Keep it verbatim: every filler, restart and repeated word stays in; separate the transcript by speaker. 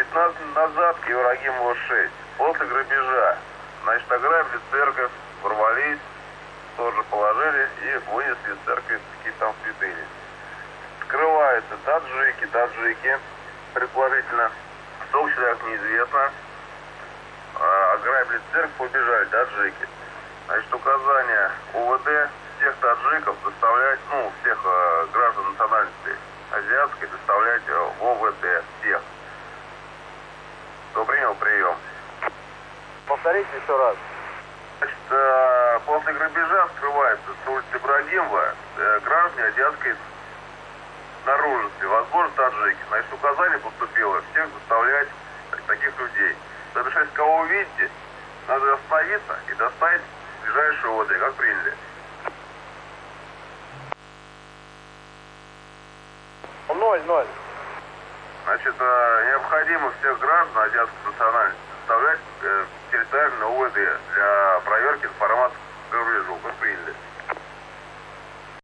Speaker 1: пятнадцать минут назад к Ибрагимова шесть. После грабежа. Значит, ограбили церковь, ворвались, тоже положили и вынесли из церкви какие-то там святыни. Скрываются таджики, таджики, предположительно. В том числе, как неизвестно, ограбили церковь, убежали таджики. Значит, указание УВД всех таджиков доставлять, ну, всех э, граждан национальности азиатской доставлять в ОВД, всех. Кто принял прием?
Speaker 2: Повторите еще раз.
Speaker 1: Значит, э, после грабежа скрывается с улицы Ибрагимова э, граждане азиатской наружности, возможно, таджики. Значит, указание поступило всех доставлять таких людей. Совершать, кого увидите, надо остановиться и доставить в ближайшую ОВД, как приняли.
Speaker 2: Ноль, ноль.
Speaker 1: Значит, э, необходимо всех граждан азиатской национальности доставлять э, в территориальную ОВД для проверки информации